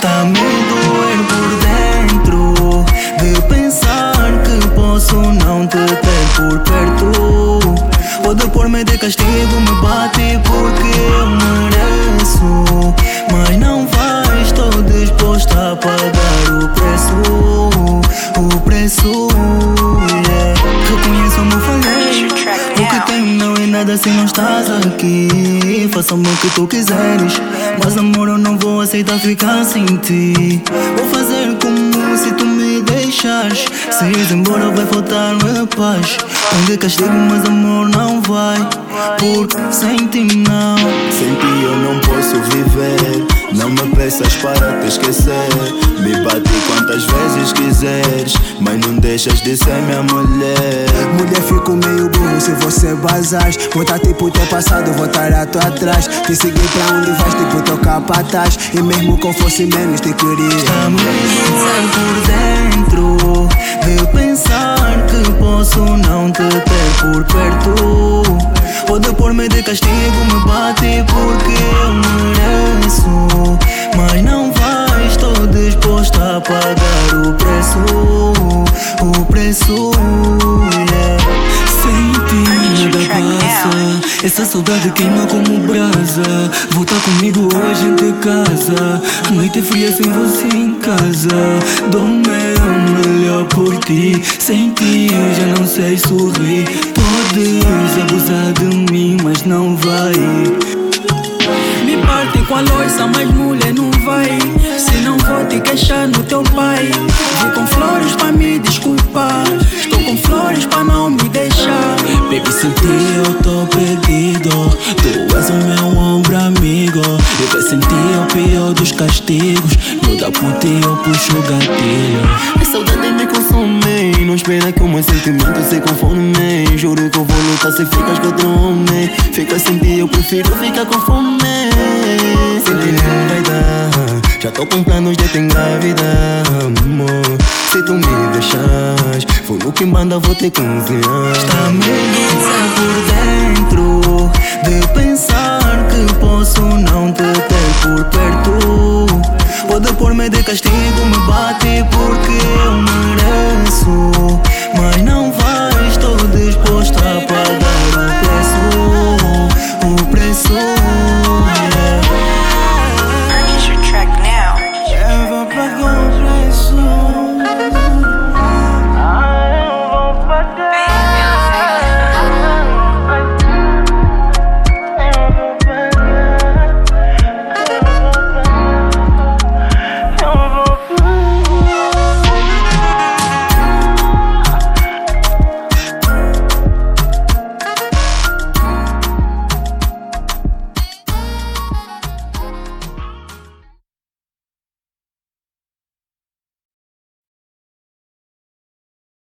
Está me doer por dentro de pensar que posso não te ter por perto. Pode pôr-me de castigo, me bate porque eu mereço, mas não vai, estou disposta a pagar o preço, yeah. Reconheço, me falhei, o que tenho não é nada se não estás aqui. Faça-me o que tu quiseres, mas amor eu não vou aceitar ficar sem ti. Vou fazer como se tu me deixares. Se ires embora vai faltar-me paz. Onde castigo mas amor não vai, porque sem ti não. Sem ti eu não posso viver. Não me peças para te esquecer. Me bate quantas vezes quiseres, mas não deixas de ser minha mulher. Mulher, fico meio burro se você basares. Voltar tipo teu passado, voltar a tua atrás. Te seguir pra onde vais, tipo teu capataz. E mesmo que eu fosse menos te queria. Está-me a por dentro de pensar que posso não te ter por perto. Pode pôr-me de castigo, me bate porque eu mereço, mas não vai, estou disposta a pagar o preço, yeah. Sem ti nada passa, essa saudade queima como brasa. Volta comigo hoje em tua casa, a noite é fria sem você em casa. Dou o meu melhor por ti, sem ti eu já não sei sorrir. Podes abusar de mim, mas não vai. Me parte com a loiça, mas mulher não vai. Se não vou te queixar no teu pai. Vim com flores pra me desculpar, estou com flores pra não me deixar. Baby, sem ti eu tô perdido, tu és o meu ombro amigo. Viver sem ti é o pior dos castigos, não dá por ti eu puxo o gatilho. A saudade me consome, não espera que o meu sentimento se conforme. Juro que eu vou lutar se ficas com outro homem. Fica sem ti eu prefiro ficar com fome. Sem ti não vai dar, já tô com planos de te engravidar, amor. Se tu me deixas, vou no que manda, vou te cozinhar. Está-me a por dentro de pensar que